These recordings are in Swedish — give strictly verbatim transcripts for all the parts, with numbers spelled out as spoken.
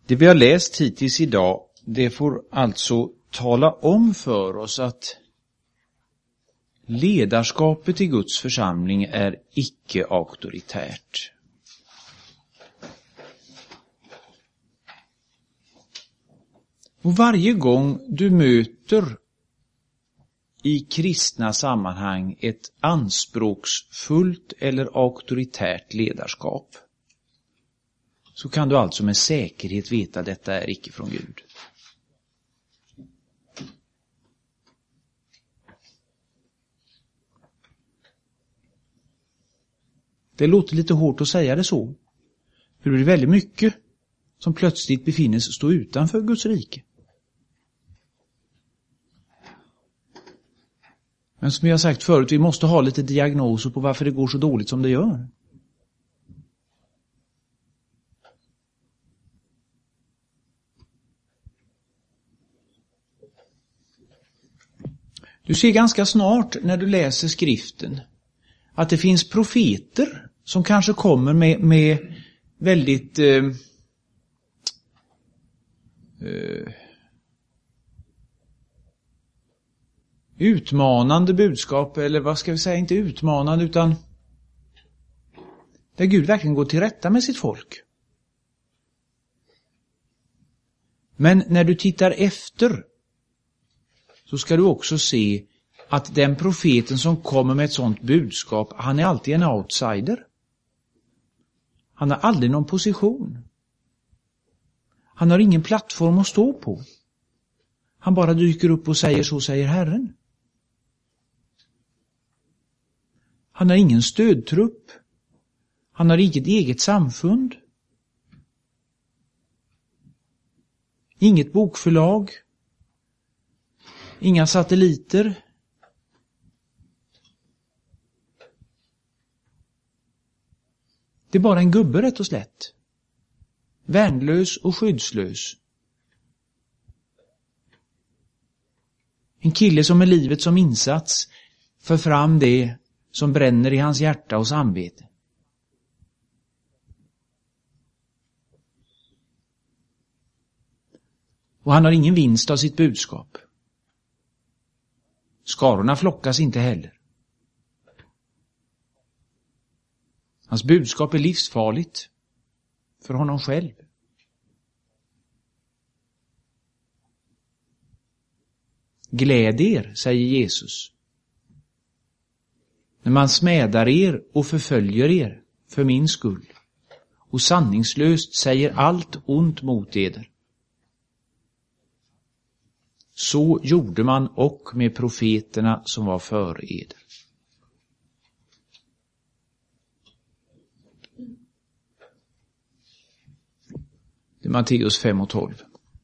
Det vi har läst hittills idag, det får alltså tala om för oss att ledarskapet i Guds församling är icke-auktoritärt. Och varje gång du möter i kristna sammanhang ett anspråksfullt eller auktoritärt ledarskap, så kan du alltså med säkerhet veta att detta är icke från Gud. Det låter lite hårt att säga det så. För det är väldigt mycket som plötsligt befinner sig stå utanför Guds rike. Men som jag har sagt förut, vi måste ha lite diagnoser på varför det går så dåligt som det gör. Du ser ganska snart när du läser skriften att det finns profeter som kanske kommer med, med väldigt eh, eh, utmanande budskap, eller vad ska vi säga, inte utmanande utan där Gud verkligen går till rätta med sitt folk. Men när du tittar efter så ska du också se att den profeten som kommer med ett sådant budskap, han är alltid en outsider. Han har aldrig någon position. Han har ingen plattform att stå på. Han bara dyker upp och säger så säger Herren. Han har ingen stödtrupp. Han har inget eget samfund. Inget bokförlag. Inga satelliter. Det är bara en gubbe rätt och slätt. Värnlös och skyddslös. En kille som med livet som insats för fram det som bränner i hans hjärta och samvete. Och han har ingen vinst av sitt budskap. Skarorna flockas inte heller. Hans budskap är livsfarligt för honom själv. Gläd er, säger Jesus, när man smädar er och förföljer er för min skull och sanningslöst säger allt ont mot eder. Så gjorde man och med profeterna som var före eder. Det är Matteus fem och tolv.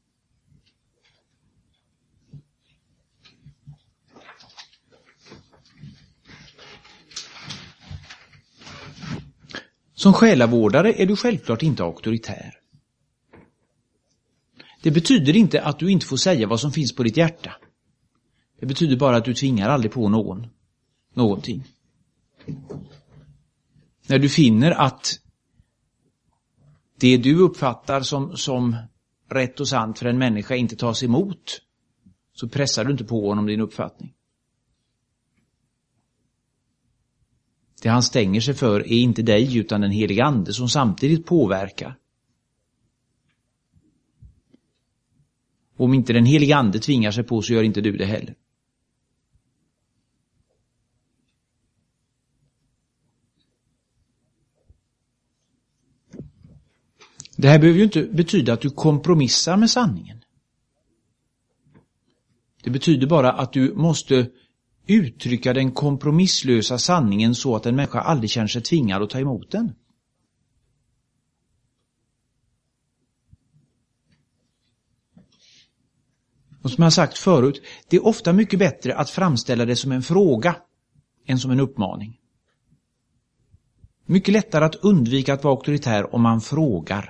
Som själavårdare är du självklart inte auktoritär. Det betyder inte att du inte får säga vad som finns på ditt hjärta. Det betyder bara att du tvingar aldrig på någon någonting. När du finner att det du uppfattar som, som rätt och sant för en människa inte tas emot, så pressar du inte på honom din uppfattning. Det han stänger sig för är inte dig utan den helige ande som samtidigt påverkar. Och om inte den helige ande tvingar sig på så gör inte du det heller. Det här behöver ju inte betyda att du kompromissar med sanningen. Det betyder bara att du måste uttrycka den kompromisslösa sanningen så att en människa aldrig känner sig tvingad att ta emot den. Och som jag har sagt förut, det är ofta mycket bättre att framställa det som en fråga än som en uppmaning. Mycket lättare att undvika att vara auktoritär om man frågar.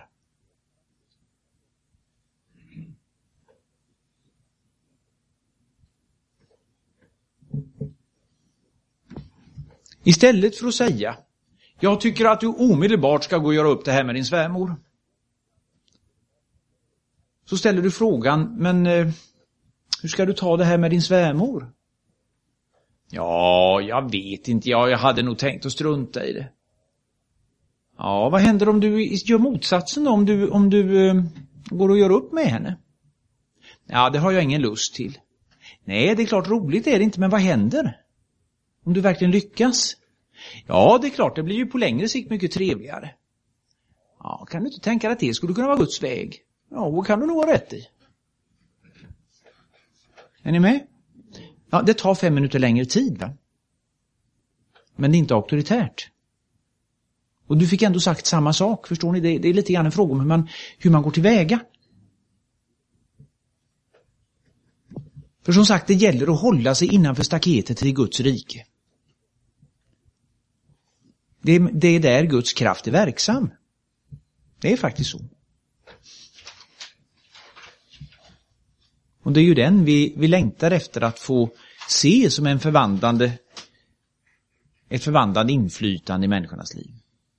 Istället för att säga, jag tycker att du omedelbart ska gå och göra upp det här med din svärmor. Så ställer du frågan, men eh, hur ska du ta det här med din svärmor? Ja, jag vet inte. Ja, jag hade nog tänkt att strunta i det. Ja, vad händer om du gör motsatsen då? Om du, om du eh, går och gör upp med henne? Ja, det har jag ingen lust till. Nej, det är klart roligt är det inte, men vad händer? Om du verkligen lyckas? Ja, det är klart, det blir ju på längre sikt mycket trevligare. Ja, kan du inte tänka dig att det skulle kunna vara Guds väg? Ja, vad kan du nog ha rätt i? Är ni med? Ja, det tar fem minuter längre tid, va? Men det är inte auktoritärt. Och du fick ändå sagt samma sak, förstår ni? Det, det är lite grann en fråga om hur man, hur man går tillväga. För som sagt, det gäller att hålla sig innanför staketet till Guds rike. Det, det är där Guds kraft är verksam. Det är faktiskt så. Och det är ju den vi, vi längtar efter att få se som en förvandlande, ett förvandlande inflytande i människornas liv.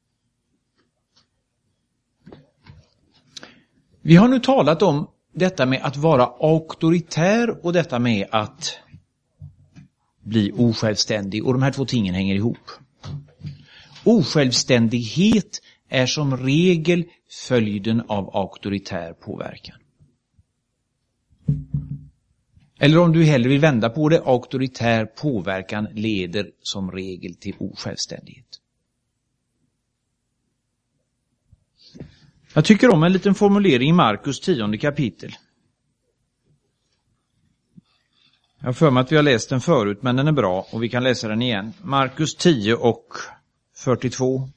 Vi har nu talat om detta med att vara auktoritär och detta med att bli osjälvständig. Och de här två tingen hänger ihop. Osjälvständighet är som regel följden av auktoritär påverkan. Eller om du hellre vill vända på det, auktoritär påverkan leder som regel till osjälvständighet. Jag tycker om en liten formulering i Markus tionde kapitel. Jag har för mig att vi har läst den förut, men den är bra och vi kan läsa den igen. Markus tio och fyrtiotvå.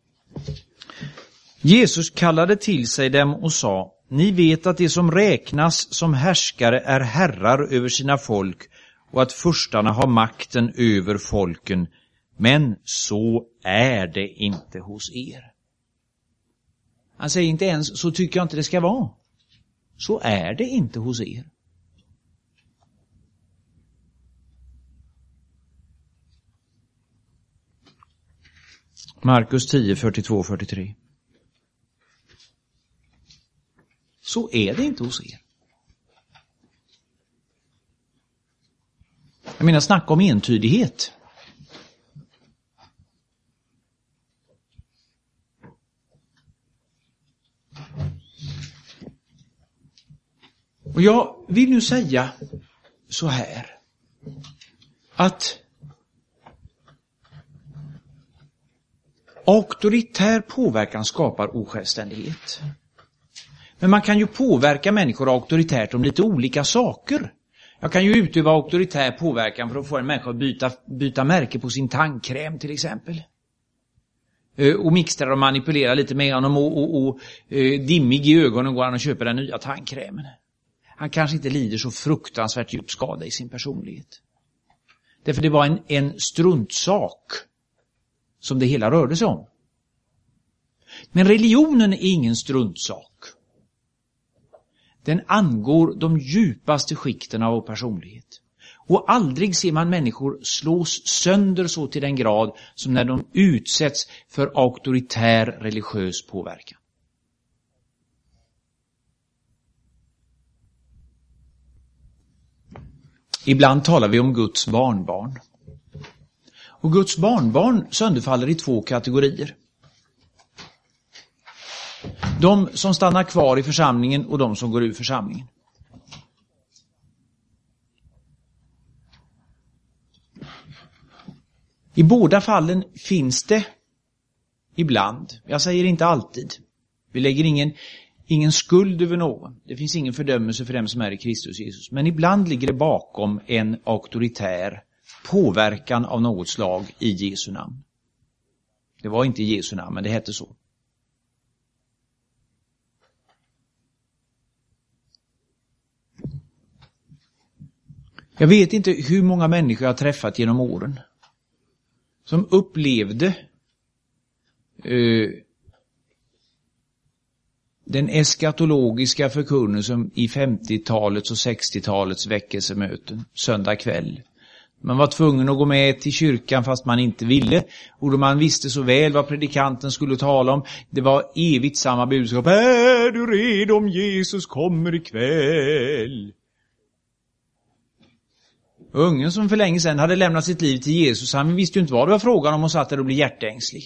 Jesus kallade till sig dem och sa: ni vet att det som räknas som härskare är herrar över sina folk och att furstarna har makten över folken, men så är det inte hos er. Han säger inte ens, så tycker jag inte det ska vara. Så är det inte hos er. Markus tio, fyrtiotvå fyrtiotre. Så är det inte hos er. Jag menar, snacka om entydighet. Och jag vill nu säga så här, att auktoritär påverkan skapar osjälvständighet. Men man kan ju påverka människor auktoritärt om lite olika saker. Jag kan ju utöva auktoritär påverkan för att få en människa att byta, byta märke på sin tandkräm till exempel. Och mixtra och manipulera lite med honom och, och, och dimmig i ögonen går han och köper den nya tandkrämen. Han kanske inte lider så fruktansvärt djup skada i sin personlighet. Därför det var en, en struntsak som det hela rörde sig om. Men religionen är ingen struntsak. Den angår de djupaste skikten av vår personlighet. Och aldrig ser man människor slås sönder så till den grad som när de utsätts för auktoritär religiös påverkan. Ibland talar vi om Guds barnbarn. Och Guds barnbarn sönderfaller i två kategorier. De som stannar kvar i församlingen och de som går ur församlingen. I båda fallen finns det ibland, jag säger inte alltid, vi lägger ingen, ingen skuld över någon. Det finns ingen fördömelse för dem som är i Kristus Jesus. Men ibland ligger det bakom en auktoritär påverkan av något slag i Jesu namn. Det var inte i Jesu namn, men det hette så. Jag vet inte hur många människor jag har träffat genom åren som upplevde eh, den eskatologiska förkunnelsen i femtiotalets och sextiotalets väckelsemöten söndag kväll. Man var tvungen att gå med till kyrkan fast man inte ville. Och då man visste så väl vad predikanten skulle tala om. Det var evigt samma budskap. Är du redo om Jesus kommer ikväll? Ungen som för länge sedan hade lämnat sitt liv till Jesus, han visste ju inte vad det var frågan om och satt där och blev hjärtängslig.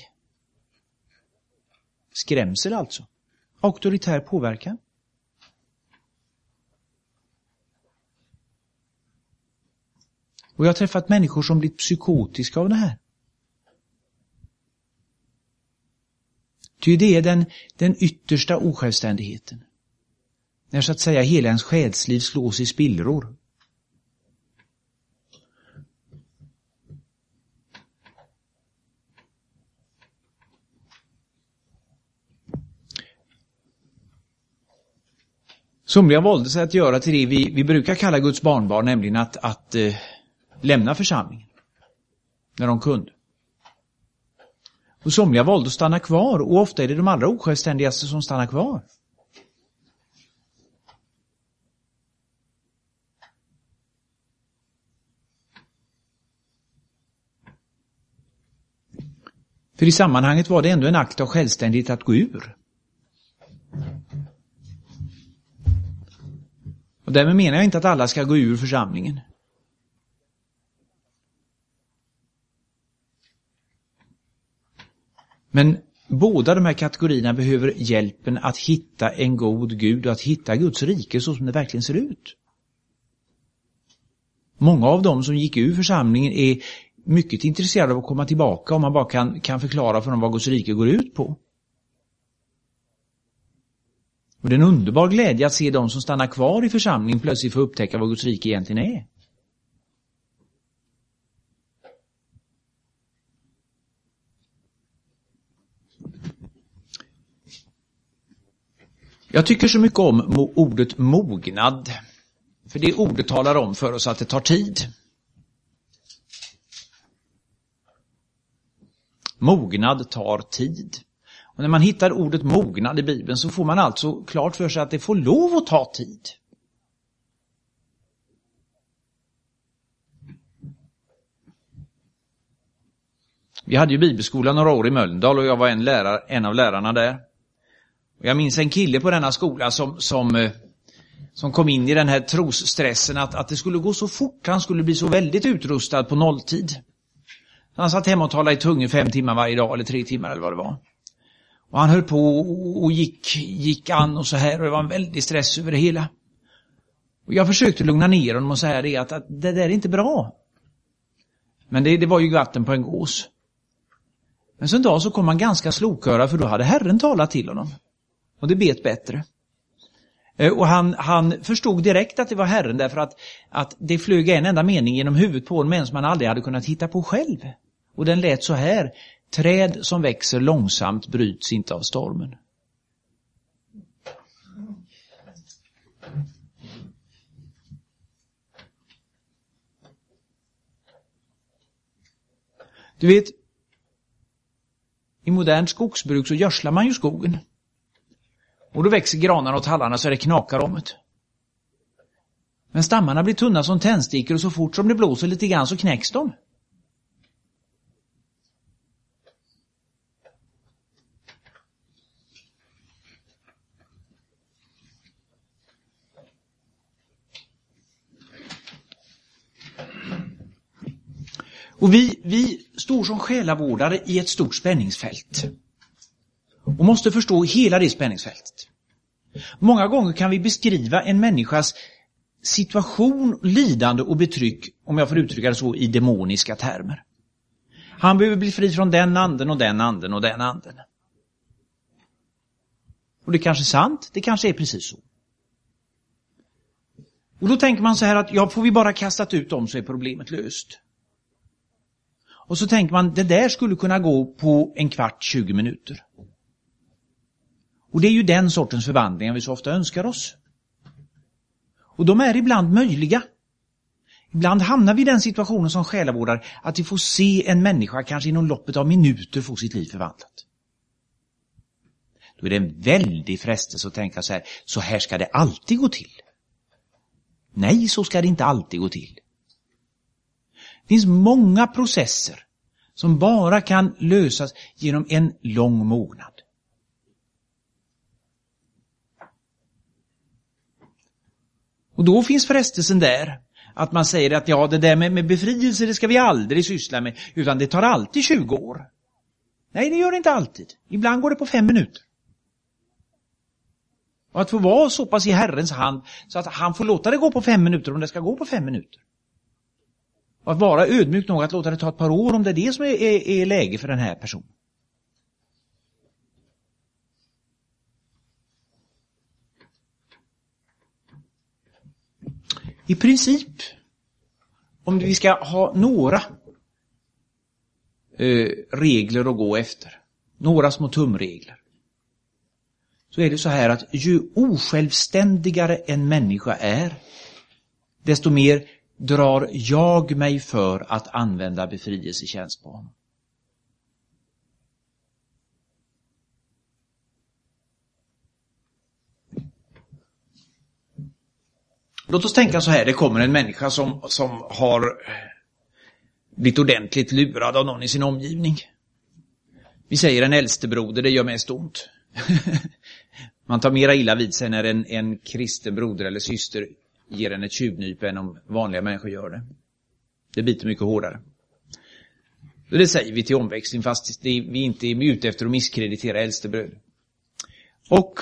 Skrämsel alltså. Auktoritär påverkan. Och jag har träffat människor som blivit psykotiska av det här. Ty det är den, den yttersta osjälvständigheten. När så att säga hela ens själsliv slås i spillror. Somliga valde sig att göra till det vi, vi brukar kalla Guds barnbarn, nämligen att, att eh, lämna församlingen när de kunde. Och somliga valde att stanna kvar, och ofta är det de allra osjälvständigaste som stannar kvar. För i sammanhanget var det ändå en akt av självständighet att gå ur. Och därmed menar jag inte att alla ska gå ur församlingen. Men båda de här kategorierna behöver hjälpen att hitta en god Gud och att hitta Guds rike så som det verkligen ser ut. Många av dem som gick ur församlingen är mycket intresserade av att komma tillbaka om man bara kan, kan förklara för dem vad Guds rike går ut på. Och det är en underbar glädje att se de som stannar kvar i församlingen plötsligt få upptäcka vad Guds rike egentligen är. Jag tycker så mycket om ordet mognad. För det ordet talar om för oss att det tar tid. Mognad tar tid. Och när man hittar ordet mognad i Bibeln så får man alltså klart för sig att det får lov att ta tid. Vi hade ju bibelskolan några år i Mölndal och jag var en, lärare, en av lärarna där. Och jag minns en kille på denna skola som, som, som kom in i den här trosstressen att, att det skulle gå så fort. Han skulle bli så väldigt utrustad på nolltid. Han satt hemma och talade i tungor fem timmar varje dag eller tre timmar eller vad det var. Och han höll på och gick, gick an och så här, och det var en väldig stress över det hela. Och jag försökte lugna ner honom och säga det att, att det där är inte bra. Men det, det var ju vatten på en gås. Men så en dag så kom han ganska sloköra, för då hade Herren talat till honom. Och det bet bättre. Och han, han förstod direkt att det var Herren, därför att, att det flög en enda mening genom huvudet på en människa som han aldrig hade kunnat hitta på själv. Och den lät så här: träd som växer långsamt bryts inte av stormen. Du vet, i modern skogsbruk så gödslar man ju skogen. Och då växer granarna och tallarna så det knakar om det. Men stammarna blir tunna som tändstickor, och så fort som det blåser lite grann så knäcks de. Och vi, vi står som själavårdare i ett stort spänningsfält. Och måste förstå hela det spänningsfältet. Många gånger kan vi beskriva en människas situation, lidande och betryck, om jag får uttrycka det så, i demoniska termer. Han behöver bli fri från den anden och den anden och den anden. Och det är kanske sant, det kanske är precis så. Och då tänker man så här att ja, får vi bara kastat ut dem så är problemet löst. Och så tänker man, det där skulle kunna gå på en kvart, tjugo minuter. Och det är ju den sortens förvandlingar vi så ofta önskar oss. Och de är ibland möjliga. Ibland hamnar vi i den situationen som själavårdare att vi får se en människa kanske inom loppet av minuter få sitt liv förvandlat. Då är det en väldig frestelse att tänka så här, så här ska det alltid gå till. Nej, så ska det inte alltid gå till. Det finns många processer som bara kan lösas genom en lång mognad. Och då finns frestelsen där att man säger att ja, det där med, med befrielse, det ska vi aldrig syssla med, utan det tar alltid tjugo år. Nej, det gör det inte alltid. Ibland går det på fem minuter. Och att få vara så pass i Herrens hand så att han får låta det gå på fem minuter om det ska gå på fem minuter. Och att vara ödmjuk nog att låta det ta ett par år om det är det som är, är, är läge för den här personen. I princip, om vi ska ha några eh, regler att gå efter, några små tumregler, så är det så här att ju osjälvständigare en människa är, desto mer drar jag mig för att använda befrielsetjänst på honom. Låt oss tänka så här, det kommer en människa som, som har blivit ordentligt lurad av någon i sin omgivning. Vi säger en äldstebroder, det gör mest ont. Man tar mera illa vid sig när en, en kristen broder eller syster ger en ett tjuvnyp än om vanliga människor gör det. Det biter mycket hårdare. Och det säger vi till omväxling, fast det, vi inte är ute efter att misskreditera äldstebröder. Och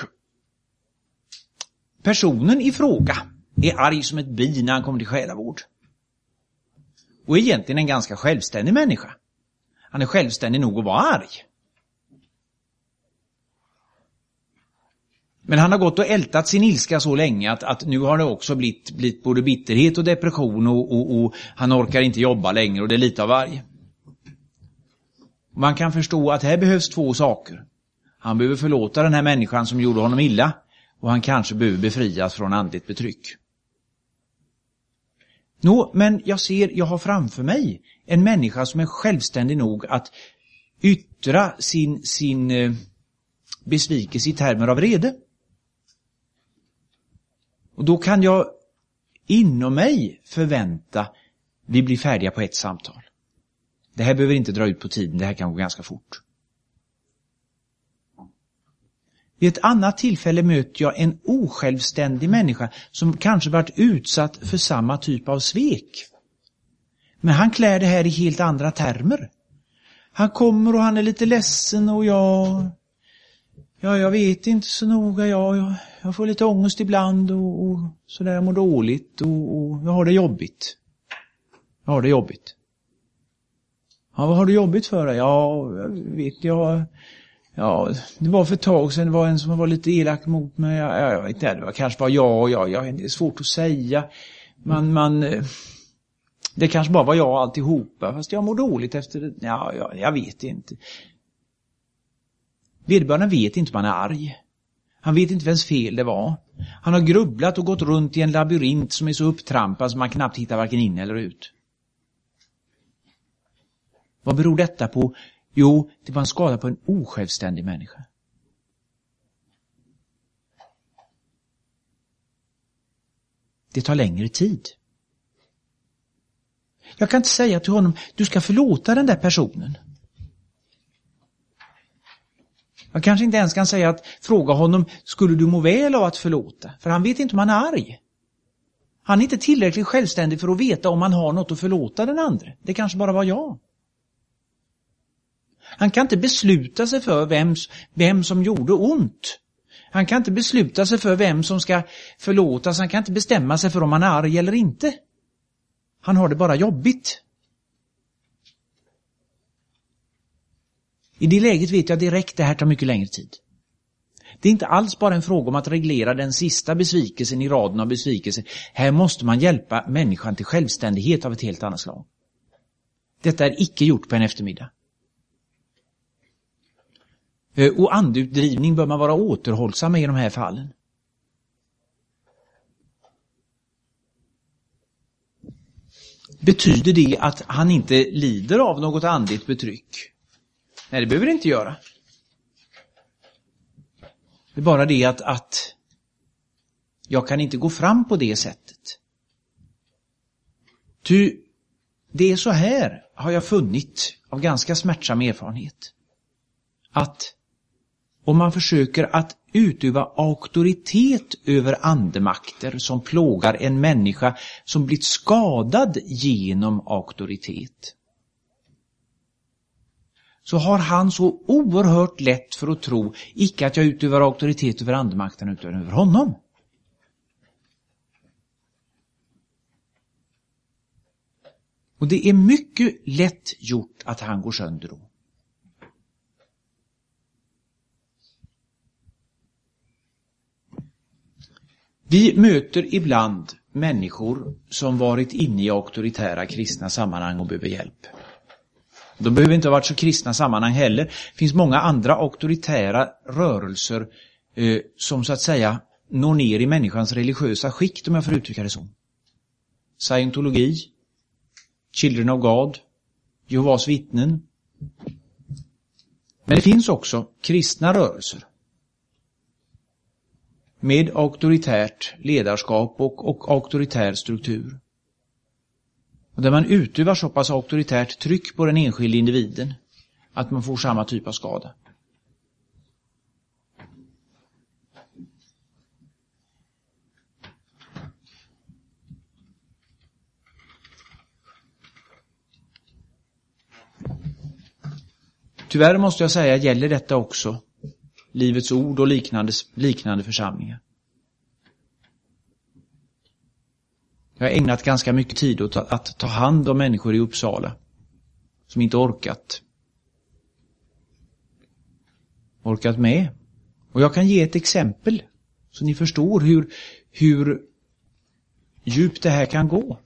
personen i fråga är arg som ett bi när han kommer till själavård. Och är egentligen en ganska självständig människa. Han är självständig nog att vara arg. Men han har gått och ältat sin ilska så länge att, att nu har det också blivit, blivit både bitterhet och depression och, och, och han orkar inte jobba längre och det är lite av varje. Man kan förstå att här behövs två saker. Han behöver förlåta den här människan som gjorde honom illa och han kanske behöver befrias från andligt betryck. Nå, men jag ser, jag har framför mig en människa som är självständig nog att yttra sin, sin eh, besvikelse i termer av vrede. Och då kan jag inom mig förvänta vi blir färdiga på ett samtal. Det här behöver inte dra ut på tiden, det här kan gå ganska fort. Vid ett annat tillfälle möter jag en osjälvständig människa som kanske varit utsatt för samma typ av svek. Men han klär det här i helt andra termer. Han kommer och han är lite ledsen och jag... Ja, jag vet inte så noga. Jag, jag, jag får lite ångest ibland och, och sådär, jag mår dåligt och, och jag har det jobbigt. Jag har det jobbigt. Ja, vad har du jobbigt för dig? Ja, jag vet, jag... Ja, det var för ett tag sedan, det var en som var lite elak mot mig. Jag, jag vet inte, det var kanske bara jag, jag, jag, det är svårt att säga. Man, man, det kanske bara var jag alltihopa, fast jag mår dåligt efter det. Ja, jag, jag vet inte. Vederbörande vet inte om han är arg. Han vet inte vems fel det var. Han har grubblat och gått runt i en labyrint som är så upptrampad som man knappt hittar varken in eller ut. Vad beror detta på? Jo, det var en skada på en osjälvständig människa. Det tar längre tid. Jag kan inte säga till honom, du ska förlåta den där personen. Jag kanske inte ens kan säga att fråga honom, skulle du må väl av att förlåta? För han vet inte om han är arg. Han är inte tillräckligt självständig för att veta om han har något att förlåta den andra. Det kanske bara var jag. Han kan inte besluta sig för vem, vem som gjorde ont. Han kan inte besluta sig för vem som ska förlåtas. Han kan inte bestämma sig för om han är arg eller inte. Han har det bara jobbigt. I det läget vet jag direkt det här tar mycket längre tid. Det är inte alls bara en fråga om att reglera den sista besvikelsen i raden av besvikelser. Här måste man hjälpa människan till självständighet av ett helt annat slag. Detta är icke gjort på en eftermiddag. Och andutdrivning bör man vara återhållsam med i de här fallen. Betyder det att han inte lider av något andligt betryck? Nej, det behöver det inte göra. Det är bara det att, att jag kan inte gå fram på det sättet. Ty det är så här, har jag funnit av ganska smärtsam erfarenhet, att om man försöker att utöva auktoritet över andemakter som plågar en människa som blivit skadad genom auktoritet, så har han så oerhört lätt för att tro, icke att jag utövar auktoritet över andemakten utan över honom. Och det är mycket lätt gjort att han går sönder då. Vi möter ibland människor som varit inne i auktoritära kristna sammanhang och behöver hjälp. De behöver inte ha varit så kristna sammanhang heller. Det finns många andra auktoritära rörelser eh, som så att säga når ner i människans religiösa skikt, om jag får uttrycka det så. Scientologi, Children of God, Jehovas vittnen. Men det finns också kristna rörelser med auktoritärt ledarskap och, och auktoritär struktur. Och där man utövar så pass auktoritärt tryck på den enskilda individen att man får samma typ av skada. Tyvärr måste jag säga, gäller detta också Livets ord och liknande, liknande församlingar. Jag har ägnat ganska mycket tid åt att, att ta hand om människor i Uppsala som inte orkat. Orkat med. Och jag kan ge ett exempel så ni förstår hur, hur djupt det här kan gå.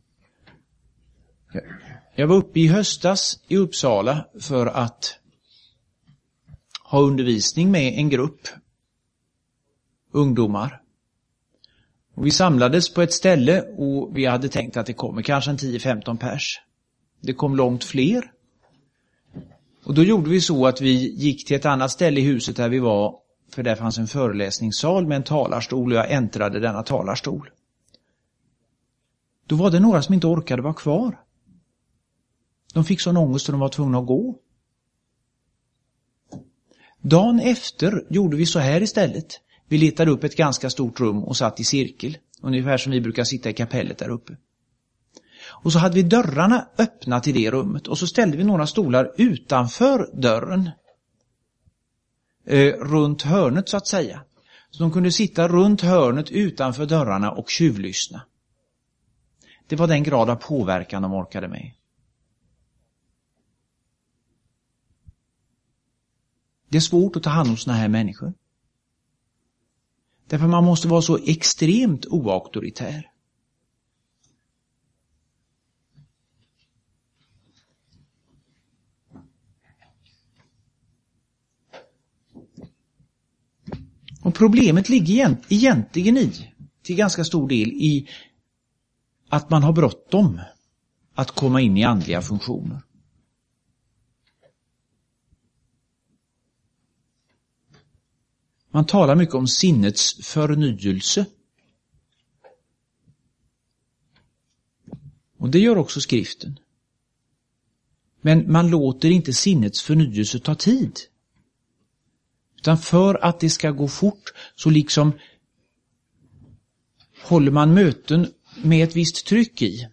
Jag var uppe i höstas i Uppsala för att ha undervisning med en grupp ungdomar. Och vi samlades på ett ställe och vi hade tänkt att det kommer kanske en tio femton pers. Det kom långt fler. Och då gjorde vi så att vi gick till ett annat ställe i huset där vi var, för där fanns en föreläsningssal med en talarstol och jag äntrade denna talarstol. Då var det några som inte orkade vara kvar. De fick sån ångest att de var tvungna att gå. Dagen efter gjorde vi så här istället. Vi letade upp ett ganska stort rum och satt i cirkel. Ungefär som vi brukar sitta i kapellet där uppe. Och så hade vi dörrarna öppna till det rummet. Och så ställde vi några stolar utanför dörren. Eh, runt hörnet så att säga. Så de kunde sitta runt hörnet utanför dörrarna och tjuvlyssna. Det var den grad av påverkan de orkade med. Det är svårt att ta hand om såna här människor. Därför man måste vara så extremt oauktoritär. Och problemet ligger egentligen i, till ganska stor del, i att man har bråttom att komma in i andliga funktioner. Man talar mycket om sinnets förnyelse. Och det gör också skriften. Men man låter inte sinnets förnyelse ta tid. Utan för att det ska gå fort så liksom håller man möten med ett visst tryck i.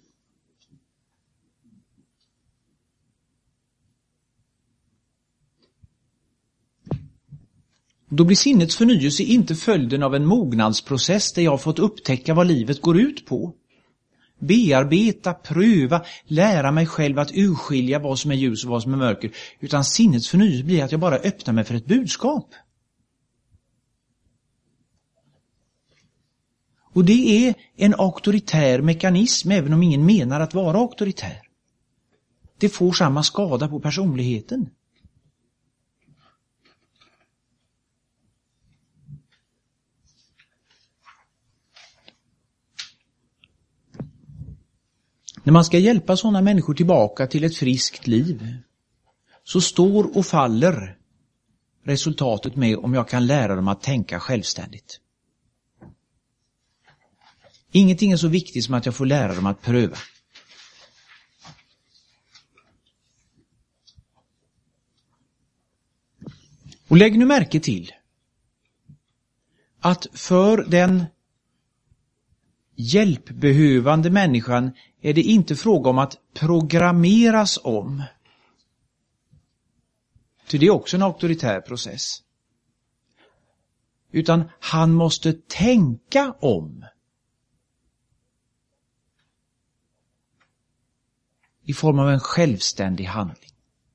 Då blir sinnets förnyelse inte följden av en mognadsprocess där jag har fått upptäcka vad livet går ut på. Bearbeta, pröva, lära mig själv att urskilja vad som är ljus och vad som är mörker. Utan sinnets förnyelse blir att jag bara öppnar mig för ett budskap. Och det är en auktoritär mekanism även om ingen menar att vara auktoritär. Det får samma skada på personligheten. När man ska hjälpa sådana människor tillbaka till ett friskt liv så står och faller resultatet med om jag kan lära dem att tänka självständigt. Ingenting är så viktigt som att jag får lära dem att pröva. Och lägg nu märke till att för den hjälpbehövande människan är det inte fråga om att programmeras om. För det är också en auktoritär process. Utan han måste tänka om. I form av en självständig handling.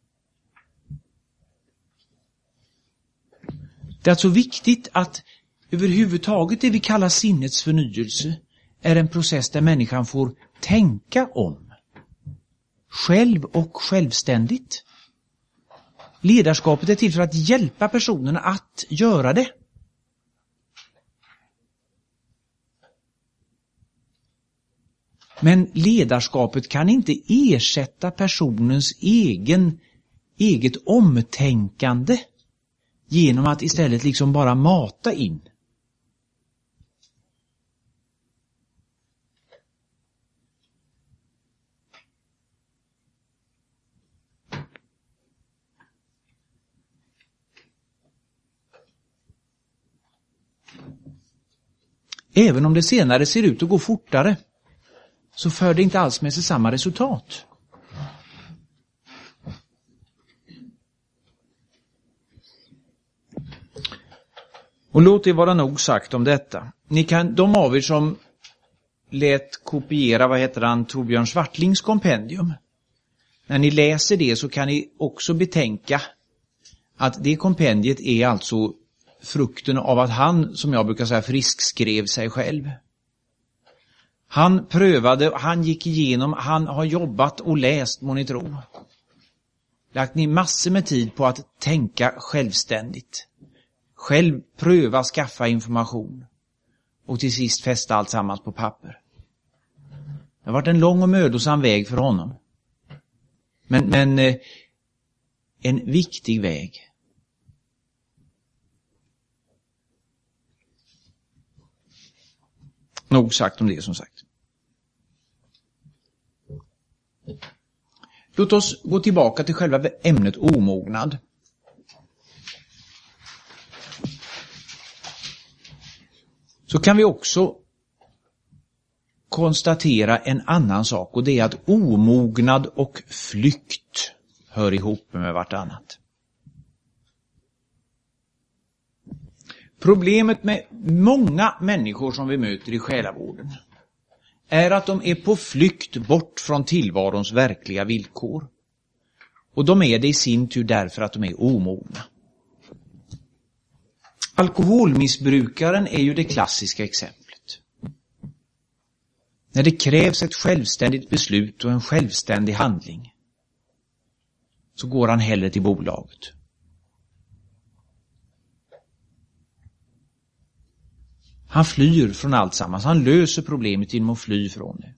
Det är alltså viktigt att överhuvudtaget det vi kallar sinnets förnyelse är en process där människan får tänka om. Själv och självständigt. Ledarskapet är till för att hjälpa personerna att göra det. Men ledarskapet kan inte ersätta personens egen, eget omtänkande genom att istället liksom bara mata in. Även om det senare ser ut att gå fortare så för det inte alls med sig samma resultat. Och låt det vara nog sagt om detta. Ni kan, de av er som lät kopiera, vad heter han, Torbjörn Svartlings kompendium. När ni läser det så kan ni också betänka att det kompendiet är alltså frukten av att han, som jag brukar säga, friskskrev sig själv. Han prövade, han gick igenom, han har jobbat och läst, må ni tro. Lagt ner massor med tid på att tänka självständigt. Själv pröva, skaffa information. Och till sist fästa allt sammans på papper. Det har varit en lång och mödosam väg för honom. Men, men eh, en viktig väg. Nog sagt om det som sagt. Låt oss gå tillbaka till själva ämnet omognad. Så kan vi också konstatera en annan sak, och det är att omognad och flykt hör ihop med vartannat. Problemet med många människor som vi möter i själavården är att de är på flykt bort från tillvarons verkliga villkor. Och de är det i sin tur därför att de är omogna. Alkoholmissbrukaren är ju det klassiska exemplet. När det krävs ett självständigt beslut och en självständig handling så går han hellre till bolaget. Han flyr från allt sammans. Han löser problemet genom att fly från det.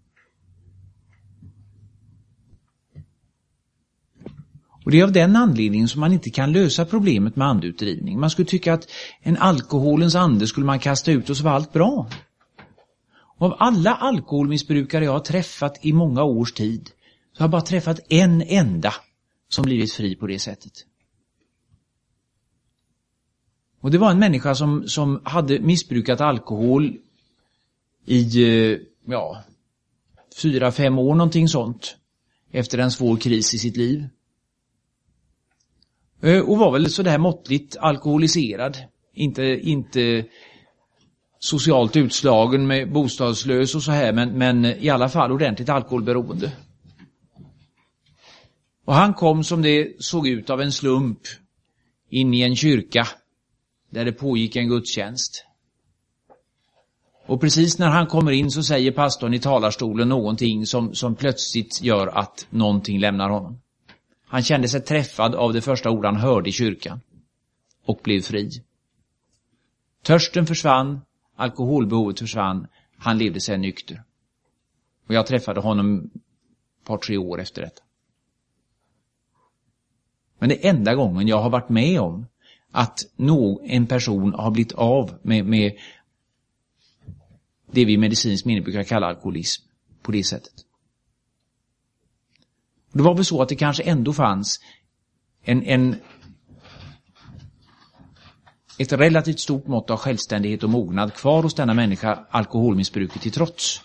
Och det är av den anledningen som man inte kan lösa problemet med andeutdrivning. Man skulle tycka att en alkoholens ande skulle man kasta ut och så var allt bra. Och av alla alkoholmissbrukare jag har träffat i många års tid så har jag bara träffat en enda som blivit fri på det sättet. Och det var en människa som, som hade missbrukat alkohol i ja, fyra, fem år någonting sånt efter en svår kris i sitt liv. Och var väl så där måttligt alkoholiserad. Inte, inte socialt utslagen med bostadslös och så här, men, men i alla fall ordentligt alkoholberoende. Och han kom som det såg ut av en slump in i en kyrka där det pågick en gudstjänst. Och precis när han kommer in så säger pastorn i talarstolen någonting som, som plötsligt gör att någonting lämnar honom. Han kände sig träffad av det första ord han hörde i kyrkan och blev fri. Törsten försvann, alkoholbehovet försvann, han levde sig nykter. Och jag träffade honom ett par, tre år efter detta. Men det är enda gången jag har varit med om att nå, en person har blivit av med, med det vi i medicinsk mening brukar kalla alkoholism på det sättet. Det var väl så att det kanske ändå fanns en, en ett relativt stort mått av självständighet och mognad kvar hos denna människa, alkoholmissbruket till trots.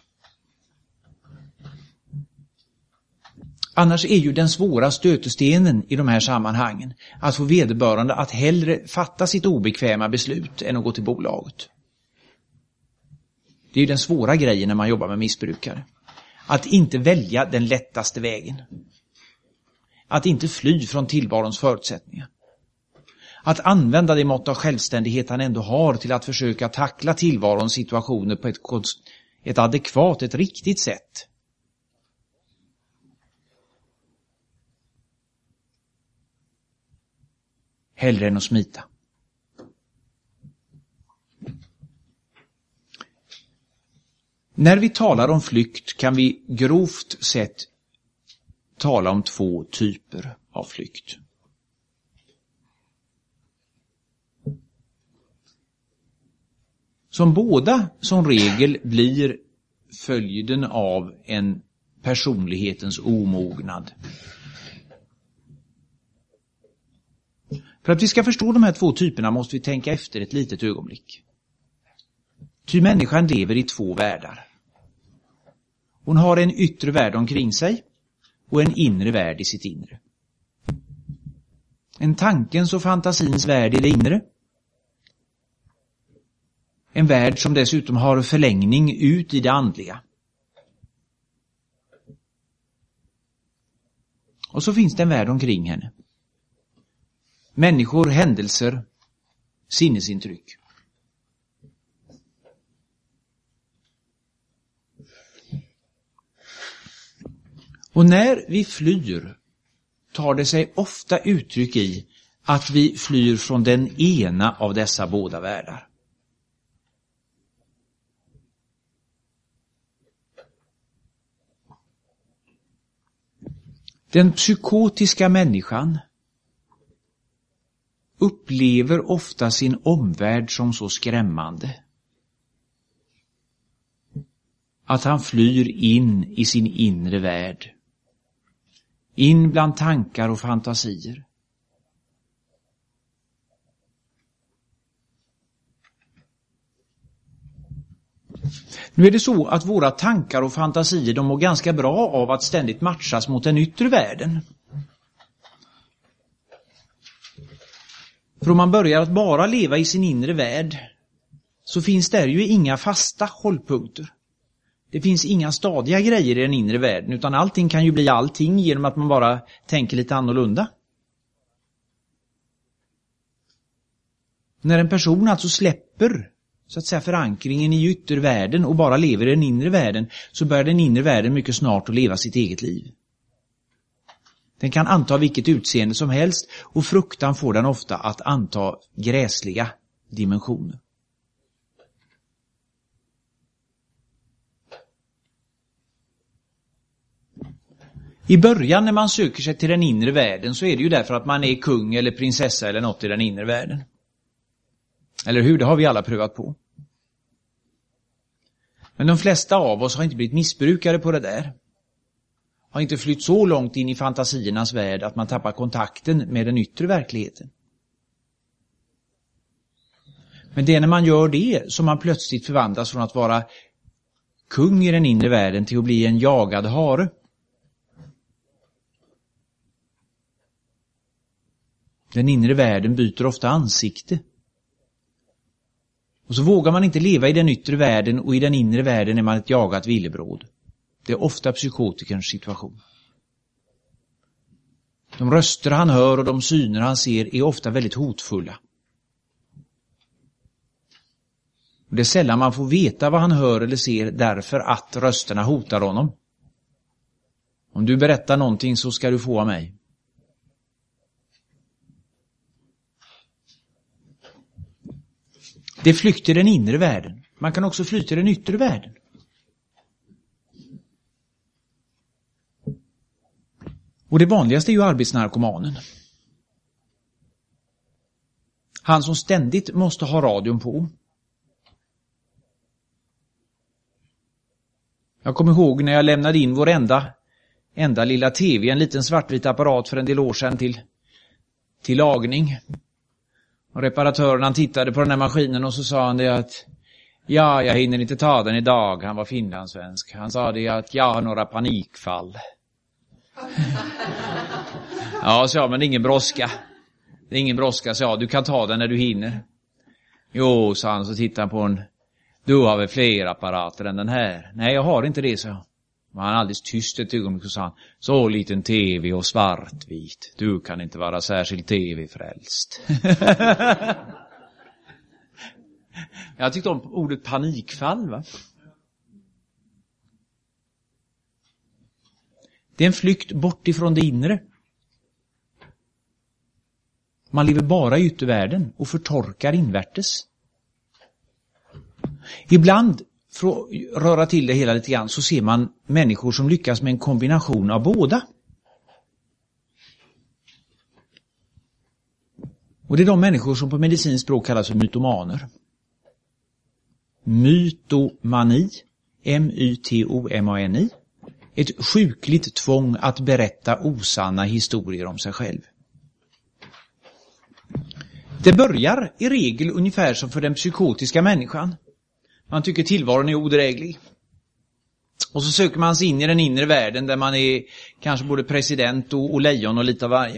Annars är ju den svåra stötestenen i de här sammanhangen att få vederbörande att hellre fatta sitt obekväma beslut än att gå till bolaget. Det är ju den svåra grejen när man jobbar med missbrukare. Att inte välja den lättaste vägen. Att inte fly från tillvarons förutsättningar. Att använda det mått av självständighet han ändå har till att försöka tackla tillvarons situationer på ett, ett adekvat, ett riktigt sätt. Hellre än att smita. När vi talar om flykt kan vi grovt sett tala om två typer av flykt. Som båda som regel blir följden av en personlighetens omognad. För att vi ska förstå de här två typerna måste vi tänka efter ett litet ögonblick. Ty människan lever i två världar. Hon har en yttre värld omkring sig och en inre värld i sitt inre. En tankens och fantasins värld i det inre. En värld som dessutom har förlängning ut i det andliga. Och så finns det en värld omkring henne. Människor, händelser, sinnesintryck. Och när vi flyr tar det sig ofta uttryck i att vi flyr från den ena av dessa båda världar. Den psykotiska människan upplever ofta sin omvärld som så skrämmande att han flyr in i sin inre värld. In bland tankar och fantasier. Nu är det så att våra tankar och fantasier de mår ganska bra av att ständigt matchas mot den yttre världen. För om man börjar att bara leva i sin inre värld så finns där ju inga fasta hållpunkter. Det finns inga stadiga grejer i den inre världen utan allting kan ju bli allting genom att man bara tänker lite annorlunda. När en person alltså släpper så att säga förankringen i yttervärlden och bara lever i den inre världen så börjar den inre världen mycket snart att leva sitt eget liv. Den kan anta vilket utseende som helst och fruktan får den ofta att anta gräsliga dimensioner. I början när man söker sig till den inre världen så är det ju därför att man är kung eller prinsessa eller något i den inre världen. Eller hur? Det har vi alla prövat på. Men de flesta av oss har inte blivit missbrukare på det där. Har inte flytt så långt in i fantasiernas värld att man tappar kontakten med den yttre verkligheten. Men det är när man gör det som man plötsligt förvandlas från att vara kung i den inre världen till att bli en jagad hare. Den inre världen byter ofta ansikte. Och så vågar man inte leva i den yttre världen och i den inre världen är man ett jagat villebråd. Det är ofta psykotikerns situation. De röster han hör och de syner han ser är ofta väldigt hotfulla. Och det är sällan man får veta vad han hör eller ser därför att rösterna hotar honom. Om du berättar någonting så ska du få av mig. Det är flykt till den inre världen. Man kan också fly till den yttre världen. Och det vanligaste är ju arbetsnarkomanen. Han som ständigt måste ha radion på. Jag kommer ihåg när jag lämnade in vår enda, enda lilla tv, en liten svartvit apparat för en del år sedan till, till lagning. Och reparatören han tittade på den här maskinen och så sa han det att ja, jag hinner inte ta den idag. Han var finlandssvensk. Han sa det att jag har några panikfall. Ja, så ja, men det är ingen brådska. Det är ingen brådska, så ja, du kan ta den när du hinner. Jo, sa han, så tittade han på en. Du har väl fler apparater än den här? Nej, jag har inte det, så jag. Men han alldeles tyst ett ögonblick och sa han, så liten tv och svartvit. Du kan inte vara särskilt tv-frälst. Jag tyckte om ordet panikfall, va? Det är en flykt bort ifrån det inre. Man lever bara i yttervärlden och förtorkar invärtes. Ibland, för att röra till det hela lite grann, så ser man människor som lyckas med en kombination av båda. Och det är de människor som på medicinskt språk kallas för mytomaner. Mytomani, M Y T O M A N I. Ett sjukligt tvång att berätta osanna historier om sig själv. Det börjar i regel ungefär som för den psykotiska människan. Man tycker tillvaron är odräglig. Och så söker man sig in i den inre världen där man är kanske både president och, och lejon och lite av varje.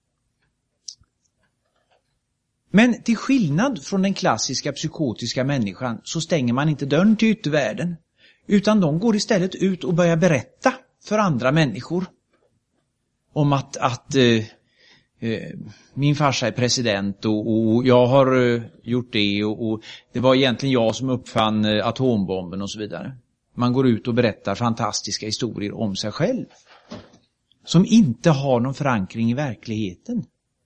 Men till skillnad från den klassiska psykotiska människan så stänger man inte dörren till yttervärlden. Utan de går istället ut och börjar berätta för andra människor om att, att eh, eh, min farsa är president och, och jag har eh, gjort det och, och det var egentligen jag som uppfann eh, atombomben och så vidare. Man går ut och berättar fantastiska historier om sig själv som inte har någon förankring i verkligheten.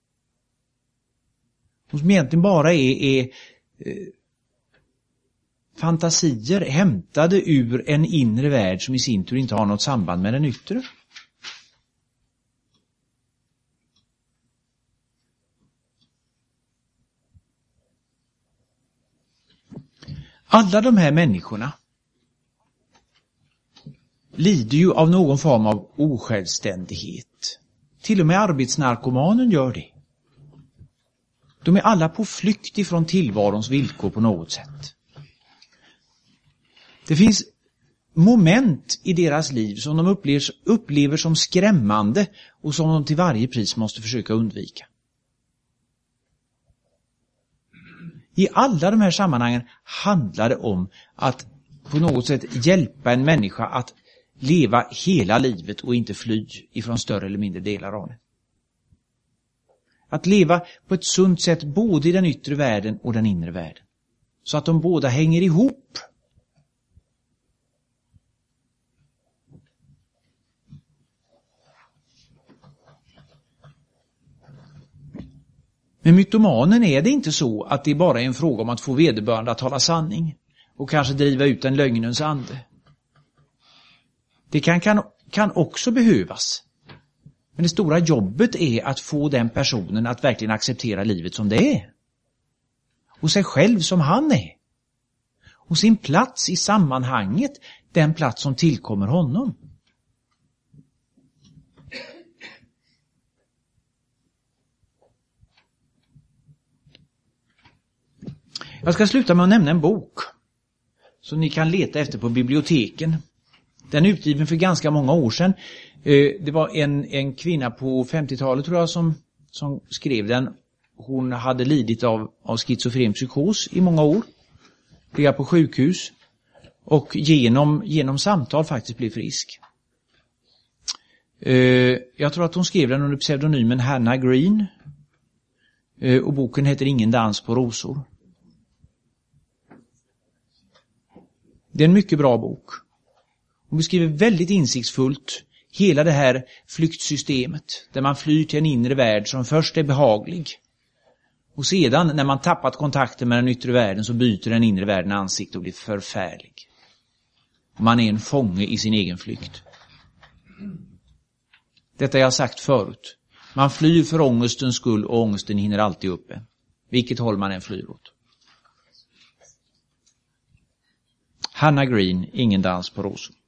Och som egentligen bara är, är eh, fantasier hämtade ur en inre värld som i sin tur inte har något samband med den yttre. Alla de här människorna lider ju av någon form av osjälvständighet. Till och med arbetsnarkomanen gör det. De är alla på flykt ifrån tillvarons villkor på något sätt. Det finns moment i deras liv som de upplever, upplever som skrämmande och som de till varje pris måste försöka undvika. I alla de här sammanhangen handlar det om att på något sätt hjälpa en människa att leva hela livet och inte fly ifrån större eller mindre delar av det. Att leva på ett sunt sätt både i den yttre världen och den inre världen. Så att de båda hänger ihop. Men mytomanen är det inte så att det bara är en fråga om att få vederbörande att tala sanning och kanske driva ut en lögnens ande. Det kan, kan, kan också behövas. Men det stora jobbet är att få den personen att verkligen acceptera livet som det är. Och sig själv som han är. Och sin plats i sammanhanget, den plats som tillkommer honom. Jag ska sluta med att nämna en bok som ni kan leta efter på biblioteken. Den är utgiven för ganska många år sedan. Det var en, en kvinna på femtiotalet tror jag som, som skrev den. Hon hade lidit av, av schizofren psykos i många år. Blev på sjukhus. Och genom, genom samtal faktiskt blev frisk. Jag tror att hon skrev den under pseudonymen Hannah Green. Och boken heter Ingen dans på rosor. Det är en mycket bra bok. Hon beskriver väldigt insiktsfullt hela det här flyktsystemet där man flyr till en inre värld som först är behaglig. Och sedan när man tappat kontakten med den yttre världen så byter den inre världen ansikte och blir förfärlig. Man är en fånge i sin egen flykt. Detta jag har sagt förut. Man flyr för ångestens skull och ångesten hinner alltid uppe. Vilket håll man än flyr åt. Hannah Green, Ingen dans på rosor.